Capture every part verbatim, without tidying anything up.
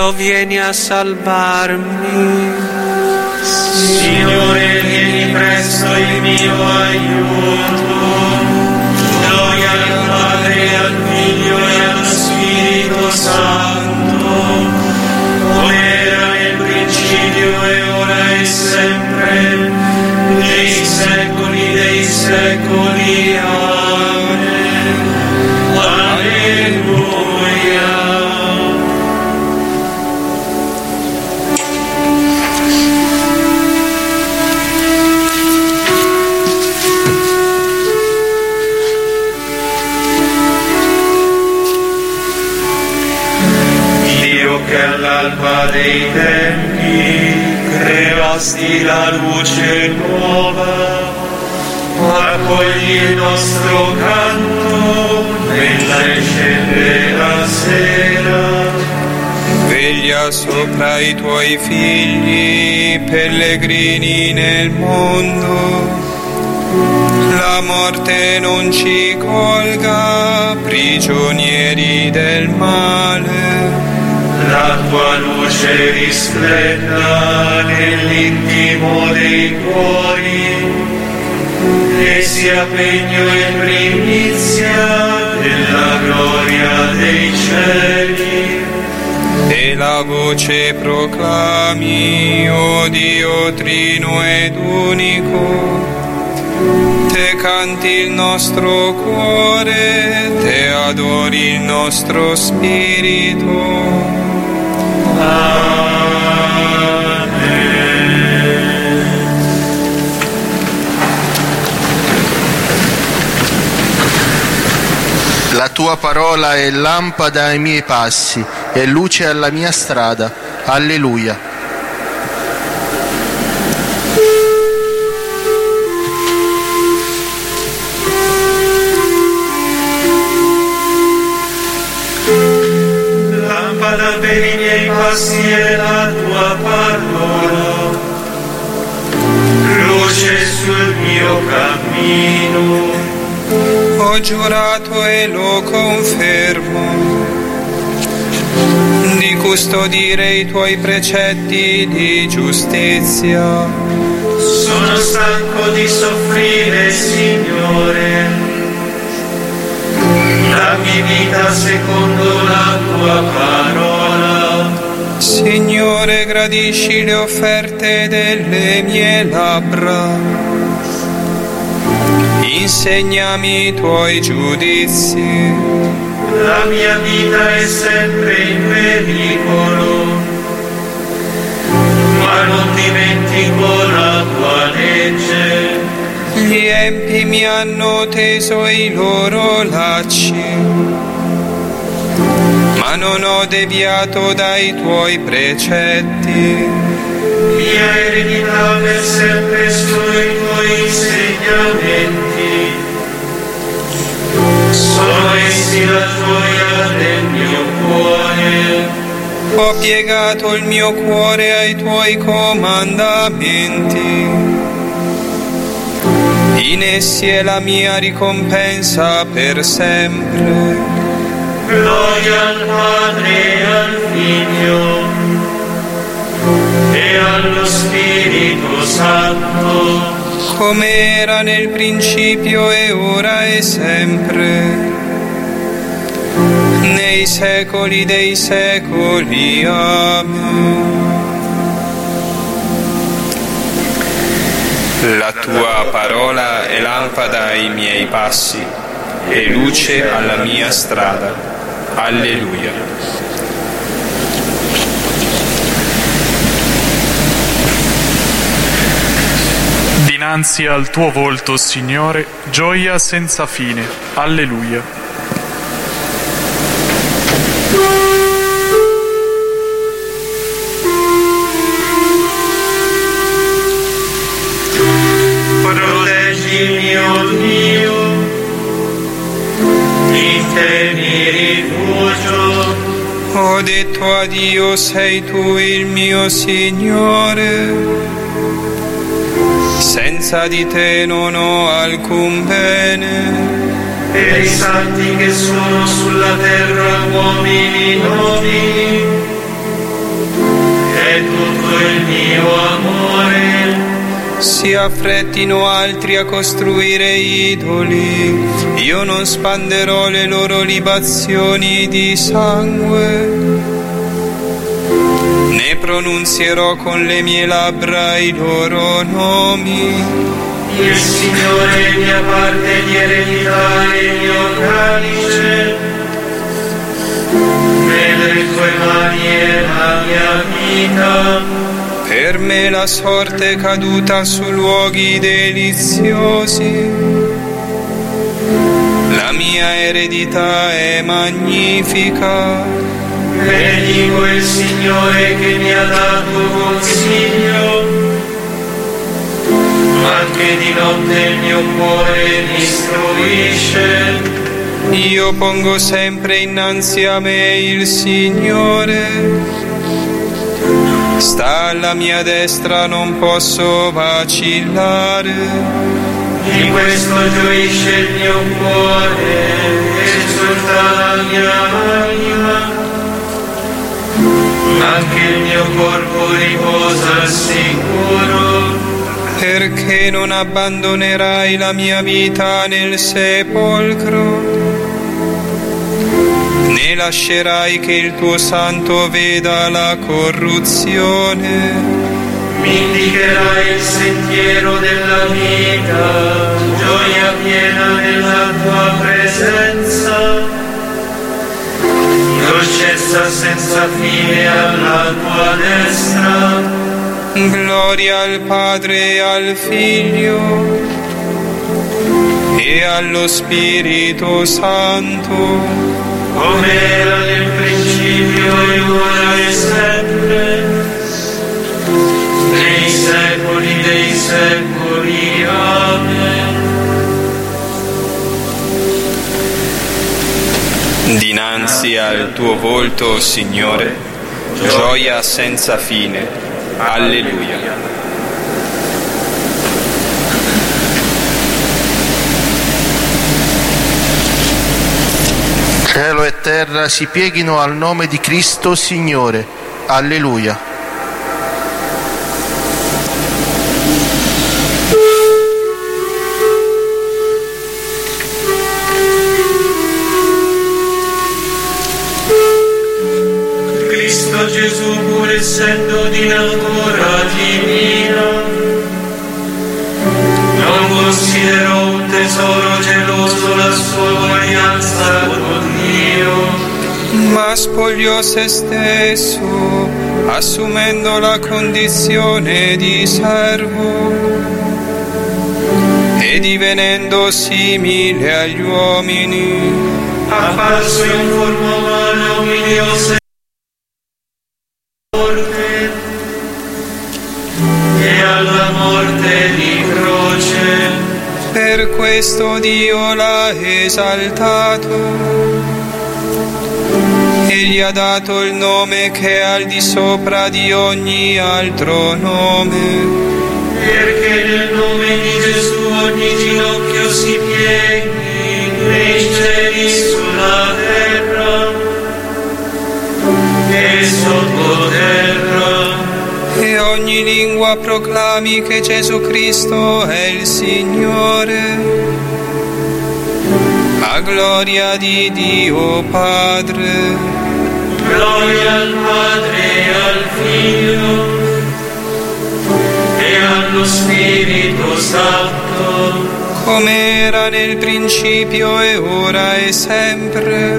Dio, vieni a salvarmi. Signore, vieni presto il mio aiuto. Gloria al Padre, al Figlio e allo Spirito Santo, come era nel principio e ora e sempre, nei secoli dei secoli. Amen. Alleluia. Che all'alba dei tempi creasti la luce nuova, accogli il nostro canto mentre scende la sera. Veglia sopra i tuoi figli, pellegrini nel mondo. La morte non ci colga, prigionieri del male. La tua luce risplenda nell'intimo dei cuori e sia pegno e primizia della gloria dei cieli. E la voce proclami, o Dio trino ed unico. Te canti il nostro cuore, te adori il nostro spirito. La tua parola è lampada ai miei passi e luce alla mia strada. Alleluia. Lampada per i miei passi è la tua parola, luce sul mio cammino. Ho giurato e lo confermo di custodire i tuoi precetti di giustizia. Sono stanco di soffrire, Signore, dammi vita secondo la tua parola. Signore, gradisci le offerte delle mie labbra. Insegnami i tuoi giudizi. La mia vita è sempre in pericolo, ma non dimentico la tua legge. Gli empi mi hanno teso i loro lacci, ma non ho deviato dai tuoi precetti. Mia eredità per sempre sono i tuoi insegnamenti. Sono essi la gioia del mio cuore. Ho piegato il mio cuore ai tuoi comandamenti. In essi è la mia ricompensa per sempre. Gloria al Padre e al Figlio e allo Spirito Santo, come era nel principio e ora e sempre, nei secoli dei secoli. Amen. La tua parola è lampada ai miei passi e luce alla mia strada. Alleluia. Dinanzi al tuo volto, Signore, gioia senza fine. Alleluia. Proteggi mio Dio, in te mi rifugio. Ho detto a Dio, sei tu il mio Signore. Senza di te non ho alcun bene. Per i santi che sono sulla terra, uomini nobili, il mio amore. Si affrettino altri a costruire idoli, io non spanderò le loro libazioni di sangue, né pronunzierò con le mie labbra i loro nomi. Il Signore è mia parte di eredità e il mio calice, nelle tue mani è la mia vita. Per me la sorte è caduta su luoghi deliziosi, la mia eredità è magnifica. Benedico il Signore che mi ha dato consiglio, anche di notte il mio cuore mi istruisce. Io pongo sempre innanzi a me il Signore, sta alla mia destra, non posso vacillare. Di questo gioisce il mio cuore, esulta la mia anima, anche il mio corpo riposa al sicuro. Perché non abbandonerai la mia vita nel sepolcro, né lascerai che il tuo santo veda la corruzione. Mi indicherai il sentiero della vita, gioia piena nella tua presenza, dolcezza senza fine alla tua destra. Gloria al Padre e al Figlio e allo Spirito Santo, come era nel principio e ora e sempre, nei secoli dei secoli. Amen. Dinanzi al tuo volto, Signore, gioia senza fine. Alleluia. Cielo e terra si pieghino al nome di Cristo Signore. Alleluia. Cristo Gesù, pur essendo di natura divina, non considerò un tesoro geloso la sua uguaglianza con Dio, ma spogliò se stesso, assumendo la condizione di servo e divenendo simile agli uomini. apparso in forma umana, umiliò e alla morte di croce. Per questo Dio l'ha esaltato e gli ha dato il nome che è al di sopra di ogni altro nome, Perché nel nome di Gesù ogni ginocchio si pieghi, nei cieli, sulla terra e sottoterra, e ogni lingua proclami che Gesù Cristo è il Signore, a gloria di Dio Padre. Gloria al Padre e al Figlio e allo Spirito Santo, come era nel principio e ora e sempre,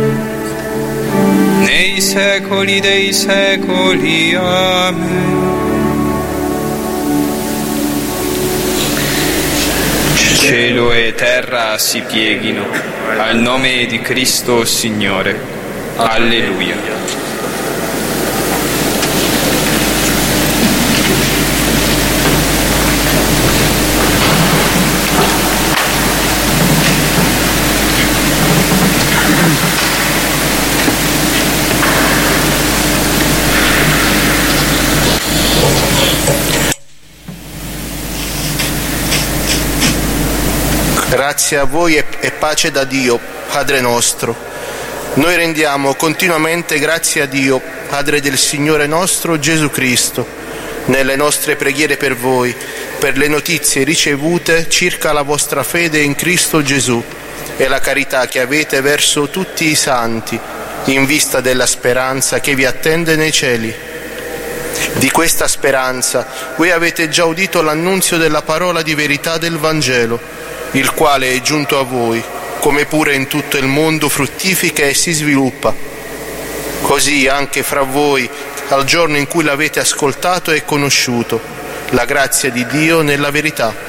nei secoli dei secoli. Amen. Cielo e terra si pieghino al nome di Cristo Signore. Alleluia. Grazie a voi e, e pace da Dio, Padre nostro. Noi rendiamo continuamente grazie a Dio, Padre del Signore nostro Gesù Cristo, nelle nostre preghiere per voi, per le notizie ricevute circa la vostra fede in Cristo Gesù e la carità che avete verso tutti i santi, in vista della speranza che vi attende nei cieli. Di questa speranza voi avete già udito l'annunzio della parola di verità del Vangelo, il quale è giunto a voi, come pure in tutto il mondo fruttifica e si sviluppa. Così anche fra voi, al giorno in cui l'avete ascoltato e conosciuto, la grazia di Dio nella verità.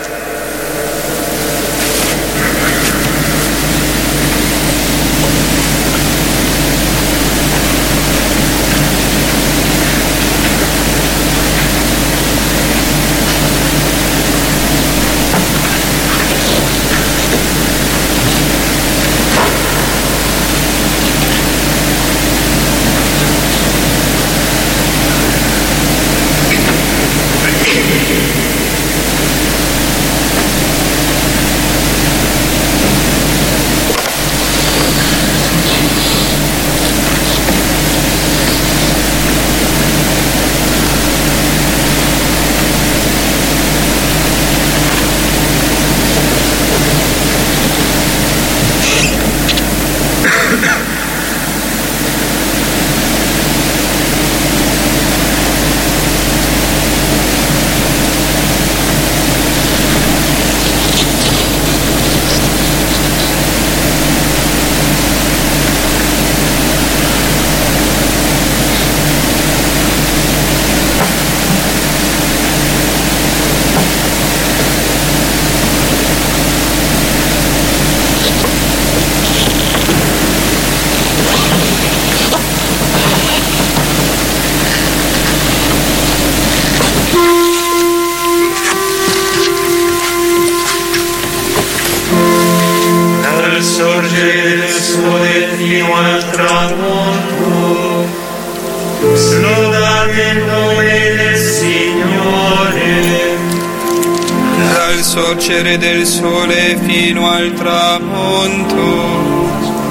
Sorgere del sole fino al tramonto,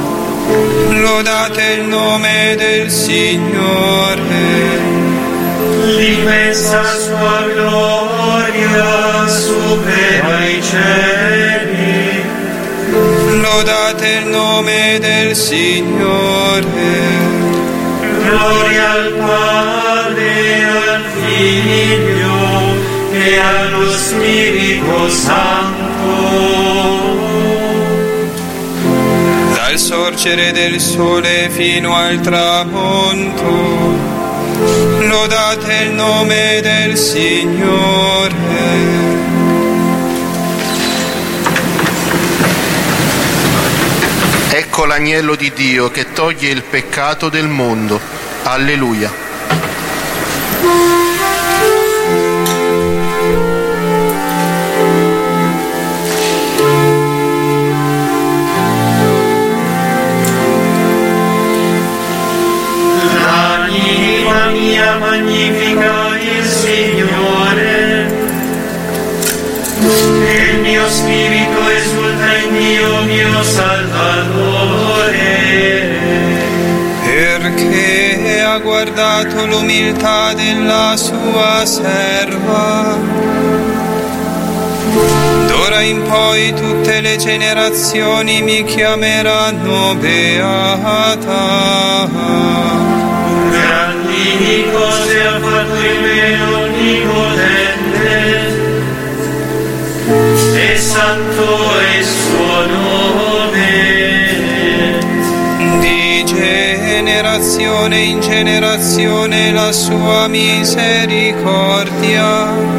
lodate il nome del Signore. L'immensa sua gloria supera i cieli. Lodate il nome del Signore. Gloria al Padre, al Figlio e allo Spirito Santo. Dal sorgere del sole fino al tramonto, lodate il nome del Signore. Ecco l'agnello di Dio che toglie il peccato del mondo. Alleluia. L'anima mia magnifica il Signore, e il mio spirito esulta in Dio mio Salvatore, perché ha guardato l'umiltà della sua serva. D'ora in poi tutte le generazioni mi chiameranno beata. Grandi cose ha fatto in me Onnipotente, e santo è il suo nome. Di generazione in generazione la sua misericordia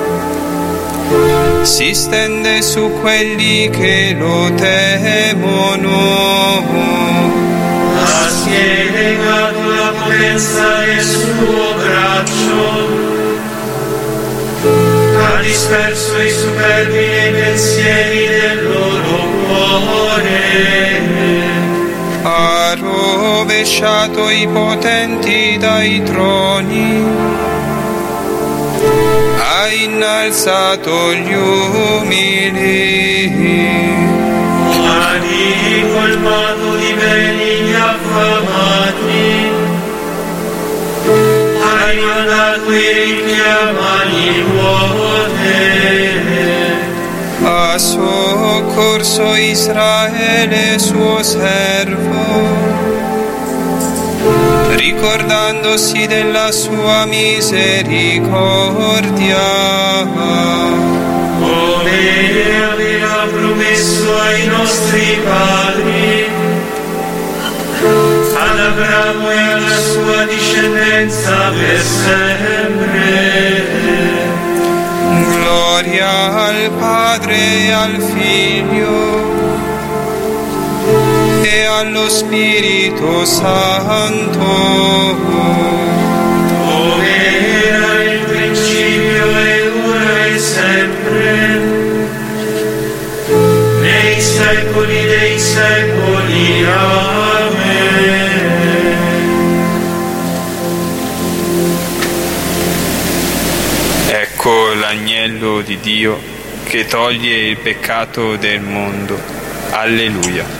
si stende su quelli che lo temono. Ha spiegato la potenza del suo braccio, ha disperso i superbi nei pensieri del loro cuore, ha rovesciato i potenti dai troni, ha innalzato gli umili, ha ricolmato di beni gli affamati, ha rimandato i ricchi a mani vuote. Ha soccorso Israele suo servo, ricordandosi della sua misericordia, come aveva promesso ai nostri padri, ad Abramo e alla sua discendenza per sempre. Gloria al Padre e al Figlio e allo Spirito Santo, come era il principio e ora e sempre, nei secoli dei secoli. Amen. Ecco l'agnello di Dio che toglie il peccato del mondo. Alleluia.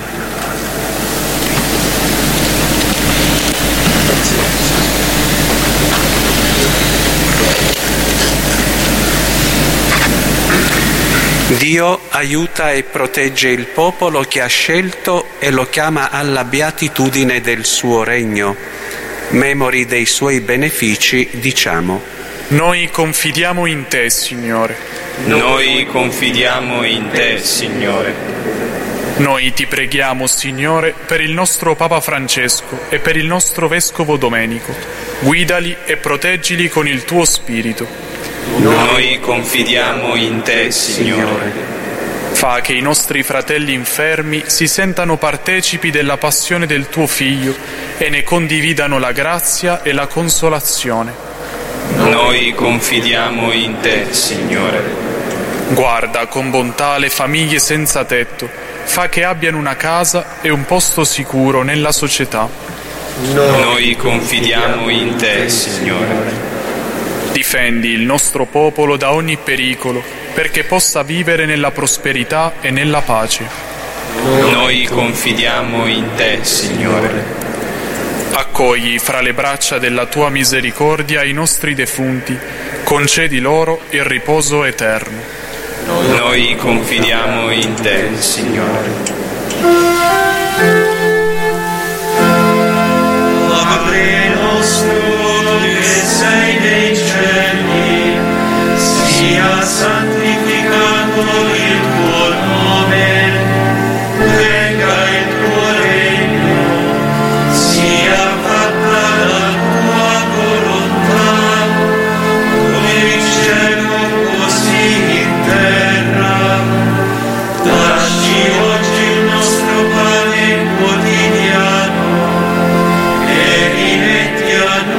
Dio aiuta e protegge il popolo che ha scelto e lo chiama alla beatitudine del suo regno. Memori dei suoi benefici, diciamo: Noi confidiamo in te, Signore. Noi confidiamo in te, Signore. Noi ti preghiamo, Signore, per il nostro Papa Francesco e per il nostro Vescovo Domenico. Guidali e proteggili con il tuo Spirito. Noi confidiamo in te, Signore. Fa che i nostri fratelli infermi si sentano partecipi della passione del tuo Figlio e ne condividano la grazia e la consolazione. Noi confidiamo in te, Signore. Guarda con bontà le famiglie senza tetto, fa che abbiano una casa e un posto sicuro nella società. Noi confidiamo in te, Signore. Difendi il nostro popolo da ogni pericolo, perché possa vivere nella prosperità e nella pace. Noi confidiamo in te, Signore. Accogli fra le braccia della tua misericordia i nostri defunti, concedi loro il riposo eterno. Noi confidiamo in te, Signore. Padre nostro che sei nei cieli, sia santificato il tuo nome, venga il tuo regno, sia fatta la tua volontà, come in cielo così in terra. Dacci oggi il nostro pane quotidiano e rimetti a noi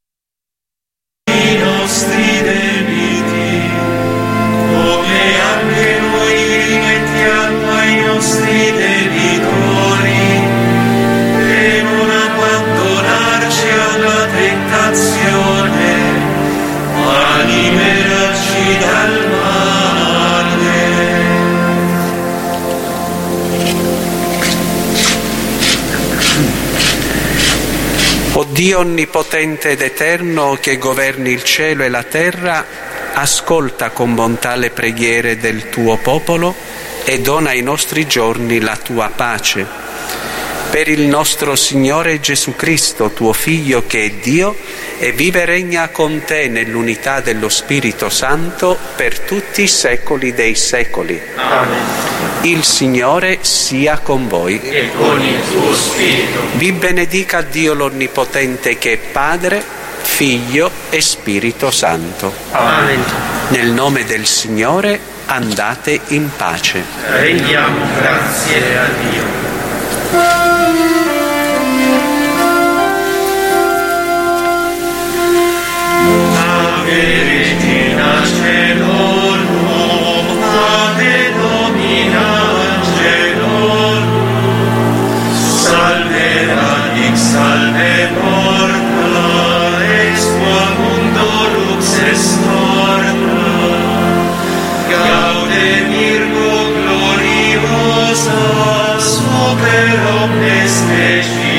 i nostri debiti, come anche noi rimettiamo ai nostri debitori, e non abbandonarci alla tentazione, ma liberaci dal male. O Dio onnipotente ed eterno, che governi il cielo e la terra, ascolta con bontà le preghiere del tuo popolo e dona ai nostri giorni la tua pace. Per il nostro Signore Gesù Cristo, tuo Figlio, che è Dio e vive e regna con te nell'unità dello Spirito Santo per tutti i secoli dei secoli. Amen. Il Signore sia con voi. E con il tuo spirito. Vi benedica Dio l'Onnipotente, che è Padre, Figlio e Spirito Santo. Amen. Nel nome del Signore andate in pace. Rendiamo grazie a Dio. Ave Regina Celorum, Ave Domina Angelorum, salve radix, salve porta, ex qua mundo lux estorta, gaude Virgo gloriosa, super omnes specie.